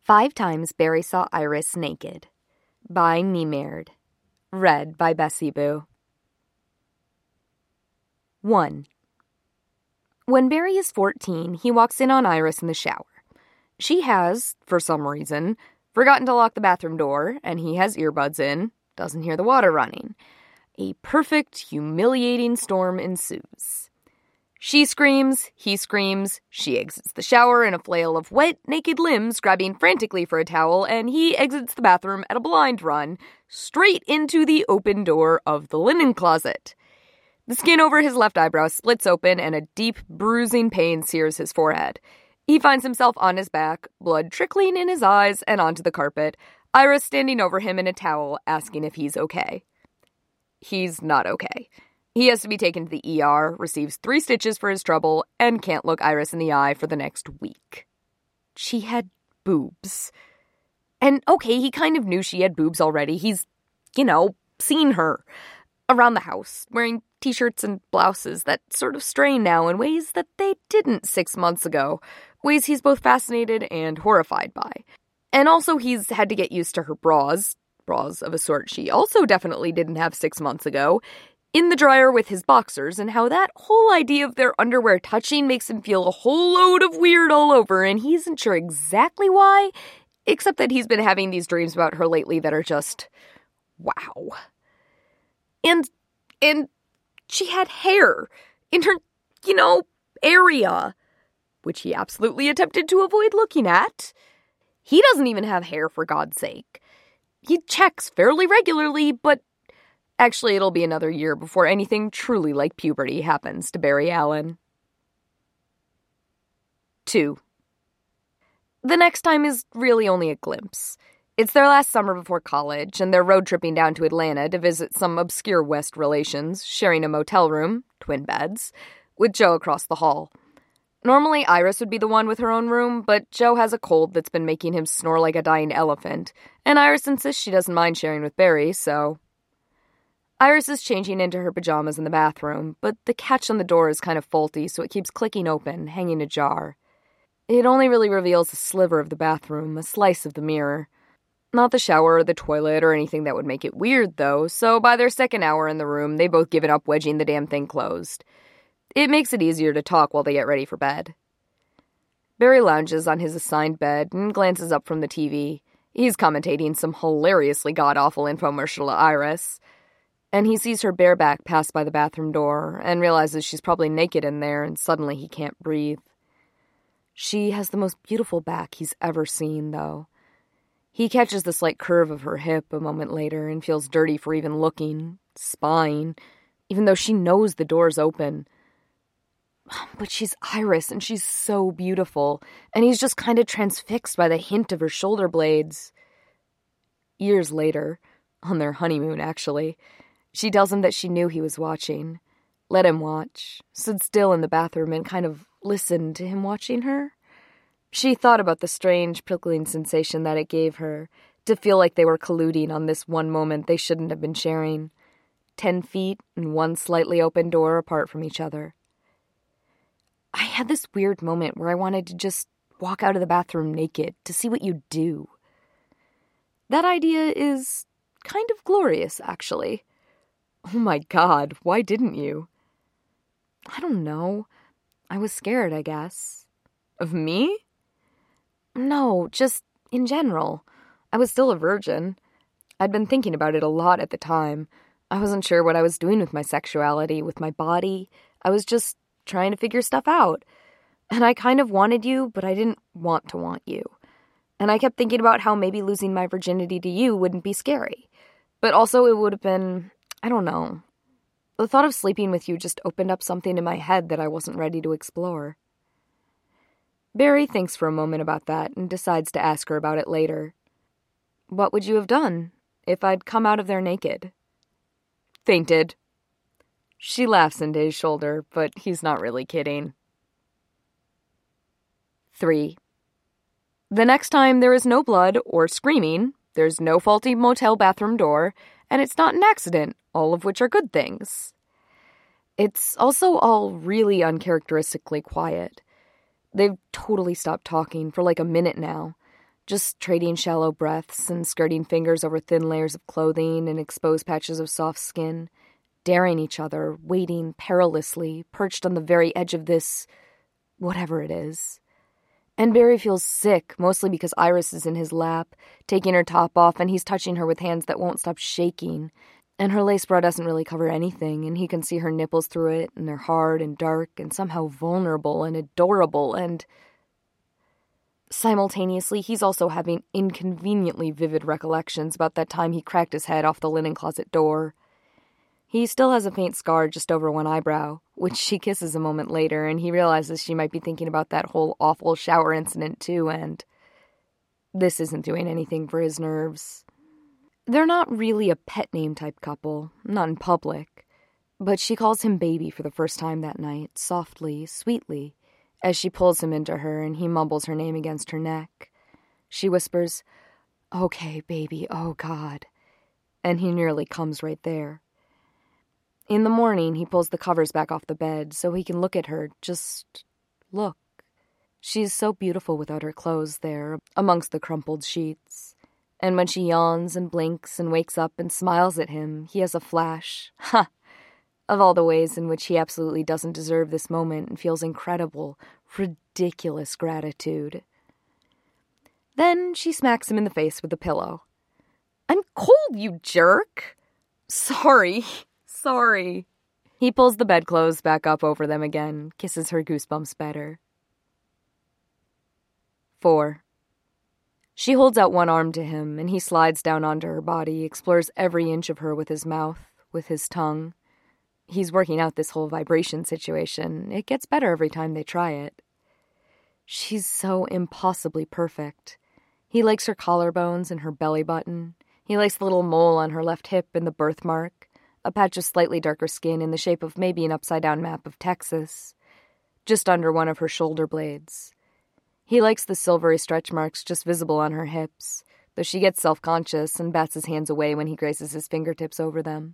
5 Times Barry Saw Iris Naked by Nimaird. Read by Bessie Boo. 1. When Barry is 14, he walks in on Iris in the shower. She has, for some reason, forgotten to lock the bathroom door, and he has earbuds in, doesn't hear the water running. A perfect, humiliating storm ensues. She screams, he screams, she exits the shower in a flail of wet, naked limbs, grabbing frantically for a towel, and he exits the bathroom at a blind run, straight into the open door of the linen closet. The skin over his left eyebrow splits open, and a deep, bruising pain sears his forehead. He finds himself on his back, blood trickling in his eyes and onto the carpet, Iris standing over him in a towel, asking if he's okay. He's not okay. He has to be taken to the ER, receives 3 stitches for his trouble, and can't look Iris in the eye for the next week. She had boobs. And okay, he kind of knew she had boobs already. He's, seen her around the house, wearing t-shirts and blouses that sort of stray now in ways that they didn't 6 months ago, ways he's both fascinated and horrified by. And also he's had to get used to her bras of a sort she also definitely didn't have 6 months ago, in the dryer with his boxers, and how that whole idea of their underwear touching makes him feel a whole load of weird all over, and he isn't sure exactly why, except that he's been having these dreams about her lately that are just, wow. And she had hair in her, area, which he absolutely attempted to avoid looking at. He doesn't even have hair, for God's sake. He checks fairly regularly, but actually it'll be another year before anything truly like puberty happens to Barry Allen. 2. The next time is really only a glimpse. It's their last summer before college, and they're road tripping down to Atlanta to visit some obscure West relations, sharing a motel room, twin beds, with Joe across the hall. Normally, Iris would be the one with her own room, but Joe has a cold that's been making him snore like a dying elephant, and Iris insists she doesn't mind sharing with Barry, so... Iris is changing into her pajamas in the bathroom, but the catch on the door is kind of faulty, so it keeps clicking open, hanging ajar. It only really reveals a sliver of the bathroom, a slice of the mirror. Not the shower or the toilet or anything that would make it weird, though, so by their second hour in the room, they both given up wedging the damn thing closed. It makes it easier to talk while they get ready for bed. Barry lounges on his assigned bed and glances up from the TV. He's commentating some hilariously god-awful infomercial to Iris. And he sees her bareback pass by the bathroom door and realizes she's probably naked in there, and suddenly he can't breathe. She has the most beautiful back he's ever seen, though. He catches the slight curve of her hip a moment later and feels dirty for even looking, spying, even though she knows the door's open. But she's Iris, and she's so beautiful, and he's just kind of transfixed by the hint of her shoulder blades. Years later, on their honeymoon actually, she tells him that she knew he was watching, let him watch, stood still in the bathroom and kind of listened to him watching her. She thought about the strange, prickling sensation that it gave her, to feel like they were colluding on this one moment they shouldn't have been sharing, 10 feet and one slightly open door apart from each other. I had this weird moment where I wanted to just walk out of the bathroom naked to see what you'd do. That idea is kind of glorious, actually. Oh my God, why didn't you? I don't know. I was scared, I guess. Of me? No, just in general. I was still a virgin. I'd been thinking about it a lot at the time. I wasn't sure what I was doing with my sexuality, with my body. I was just trying to figure stuff out. And I kind of wanted you, but I didn't want to want you. And I kept thinking about how maybe losing my virginity to you wouldn't be scary. But also it would have been, I don't know. The thought of sleeping with you just opened up something in my head that I wasn't ready to explore. Barry thinks for a moment about that and decides to ask her about it later. What would you have done if I'd come out of there naked? Fainted. She laughs into his shoulder, but he's not really kidding. 3. The next time there is no blood or screaming, there's no faulty motel bathroom door, and it's not an accident, all of which are good things. It's also all really uncharacteristically quiet. They've totally stopped talking for like a minute now, just trading shallow breaths and skirting fingers over thin layers of clothing and exposed patches of soft skin, daring each other, waiting perilously, perched on the very edge of this, whatever it is. And Barry feels sick, mostly because Iris is in his lap, taking her top off, and he's touching her with hands that won't stop shaking. And her lace bra doesn't really cover anything, and he can see her nipples through it, and they're hard and dark and somehow vulnerable and adorable, and simultaneously, he's also having inconveniently vivid recollections about that time he cracked his head off the linen closet door. He still has a faint scar just over one eyebrow, which she kisses a moment later, and he realizes she might be thinking about that whole awful shower incident too, and this isn't doing anything for his nerves. They're not really a pet name type couple, not in public, but she calls him baby for the first time that night, softly, sweetly, as she pulls him into her and he mumbles her name against her neck. She whispers, "Okay, baby, oh God," and he nearly comes right there. In the morning, he pulls the covers back off the bed so he can look at her, just look. She's so beautiful without her clothes there, amongst the crumpled sheets. And when she yawns and blinks and wakes up and smiles at him, he has a flash, of all the ways in which he absolutely doesn't deserve this moment and feels incredible, ridiculous gratitude. Then she smacks him in the face with a pillow. "I'm cold, you jerk!" Sorry. He pulls the bedclothes back up over them again, kisses her goosebumps better. 4. She holds out one arm to him, and he slides down onto her body, explores every inch of her with his mouth, with his tongue. He's working out this whole vibration situation. It gets better every time they try it. She's so impossibly perfect. He likes her collarbones and her belly button. He likes the little mole on her left hip and the birthmark, a patch of slightly darker skin in the shape of maybe an upside-down map of Texas, just under one of her shoulder blades. He likes the silvery stretch marks just visible on her hips, though she gets self-conscious and bats his hands away when he graces his fingertips over them.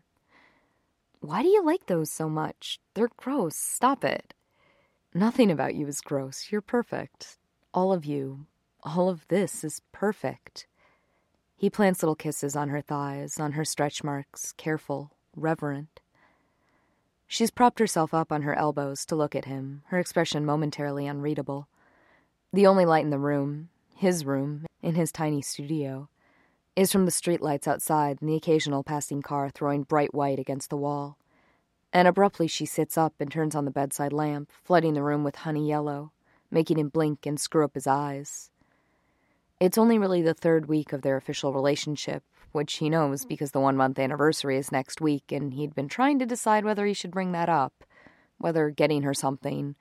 "Why do you like those so much? They're gross. Stop it." "Nothing about you is gross. You're perfect. All of you. All of this is perfect." He plants little kisses on her thighs, on her stretch marks, careful, reverent. She's propped herself up on her elbows to look at him, her expression momentarily unreadable. The only light in the room, his room, in his tiny studio, is from the streetlights outside and the occasional passing car throwing bright white against the wall. And abruptly she sits up and turns on the bedside lamp, flooding the room with honey yellow, making him blink and screw up his eyes. It's only really the 3rd week of their official relationship, which he knows because the 1-month anniversary is next week, and he'd been trying to decide whether he should bring that up, whether getting her something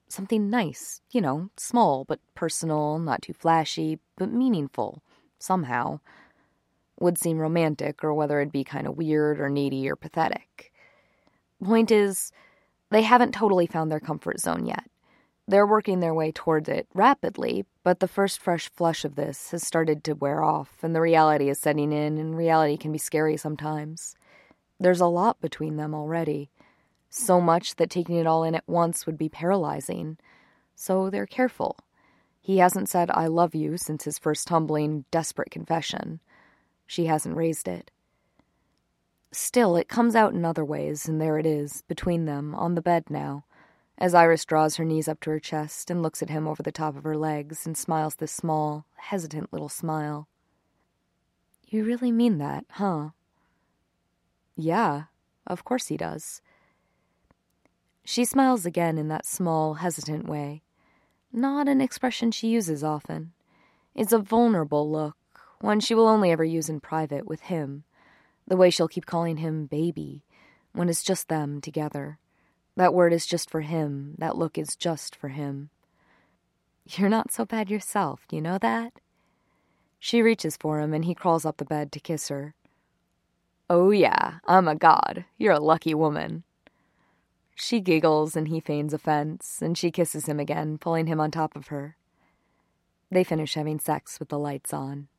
nice, small but personal, not too flashy, but meaningful, somehow, would seem romantic, or whether it'd be kind of weird or needy or pathetic. Point is, they haven't totally found their comfort zone yet. They're working their way towards it rapidly, but the first fresh flush of this has started to wear off, and the reality is setting in, and reality can be scary sometimes. There's a lot between them already. So much that taking it all in at once would be paralyzing. So they're careful. He hasn't said "I love you" since his first tumbling, desperate confession. She hasn't raised it. Still, it comes out in other ways, and there it is, between them, on the bed now, as Iris draws her knees up to her chest and looks at him over the top of her legs and smiles this small, hesitant little smile. "You really mean that, huh?" "Yeah, of course he does." She smiles again in that small, hesitant way. Not an expression she uses often. It's a vulnerable look, one she will only ever use in private with him. The way she'll keep calling him baby, when it's just them together. That word is just for him, that look is just for him. "You're not so bad yourself, you know that?" She reaches for him and he crawls up the bed to kiss her. "Oh yeah, I'm a god. You're a lucky woman." She giggles and he feigns offense, and she kisses him again, pulling him on top of her. They finish having sex with the lights on.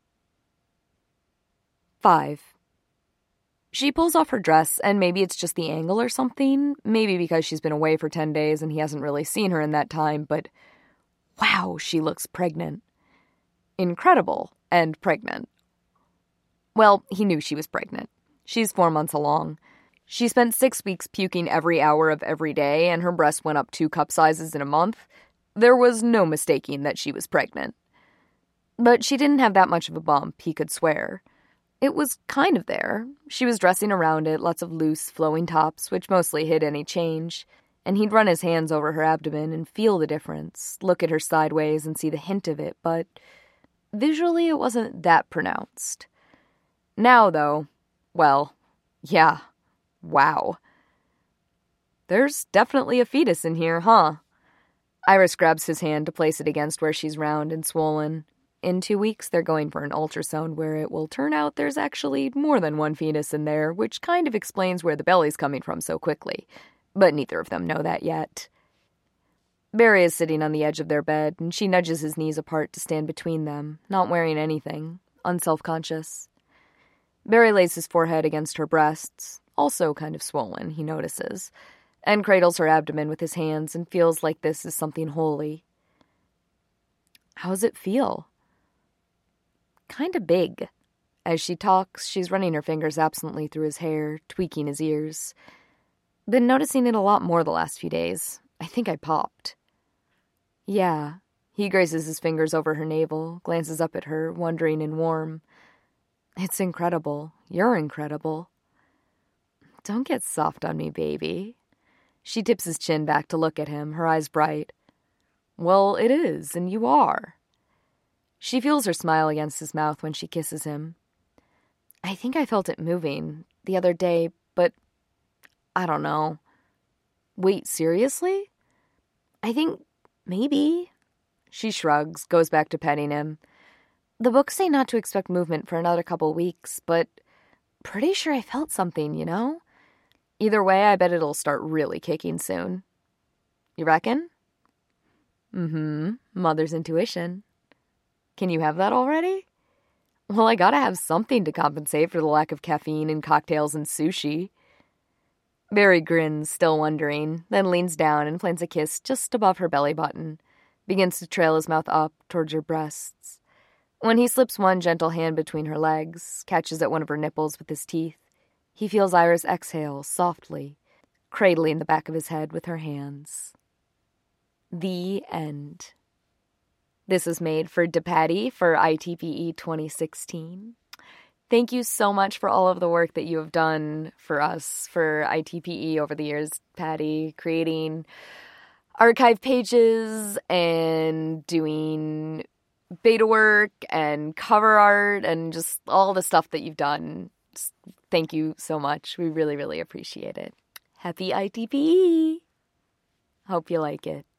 5. She pulls off her dress, and maybe it's just the angle or something, maybe because she's been away for 10 days and he hasn't really seen her in that time, but wow, she looks pregnant. incredible and pregnant. Well, he knew she was pregnant. She's 4 months along. She spent 6 weeks puking every hour of every day, and her breast went up 2 cup sizes in a month. There was no mistaking that she was pregnant. But she didn't have that much of a bump, he could swear. It was kind of there. She was dressing around it, lots of loose, flowing tops, which mostly hid any change. And he'd run his hands over her abdomen and feel the difference, look at her sideways and see the hint of it, but visually it wasn't that pronounced. Now, though, well, yeah, wow. There's definitely a fetus in here, huh? Iris grabs his hand to place it against where she's round and swollen. In 2 weeks, they're going for an ultrasound where it will turn out there's actually more than one fetus in there, which kind of explains where the belly's coming from so quickly. But neither of them know that yet. Barry is sitting on the edge of their bed, and she nudges his knees apart to stand between them, not wearing anything, unselfconscious. Barry lays his forehead against her breasts, also kind of swollen, he notices, and cradles her abdomen with his hands and feels like this is something holy. How's it feel? Kinda big. As she talks, she's running her fingers absently through his hair, tweaking his ears. Been noticing it a lot more the last few days. I think I popped. Yeah. He grazes his fingers over her navel, glances up at her, wondering and warm. It's incredible. You're incredible. Don't get soft on me, baby. She tips his chin back to look at him, her eyes bright. Well, it is, and you are. She feels her smile against his mouth when she kisses him. I think I felt it moving the other day, but I don't know. Wait, seriously? I think maybe. She shrugs, goes back to petting him. The books say not to expect movement for another couple weeks, but pretty sure I felt something, you know? Either way, I bet it'll start really kicking soon. You reckon? Mother's intuition. Can you have that already? Well, I gotta have something to compensate for the lack of caffeine and cocktails and sushi. Barry grins, still wondering, then leans down and plants a kiss just above her belly button, begins to trail his mouth up towards her breasts. When he slips one gentle hand between her legs, catches at one of her nipples with his teeth, he feels Iris exhale softly, cradling the back of his head with her hands. The end. This was made for DePatty for ITPE 2016. Thank you so much for all of the work that you have done for us for ITPE over the years, Patty, creating archive pages and doing beta work and cover art and just all the stuff that you've done. Thank you so much. We really, really appreciate it. Happy ITPE! Hope you like it.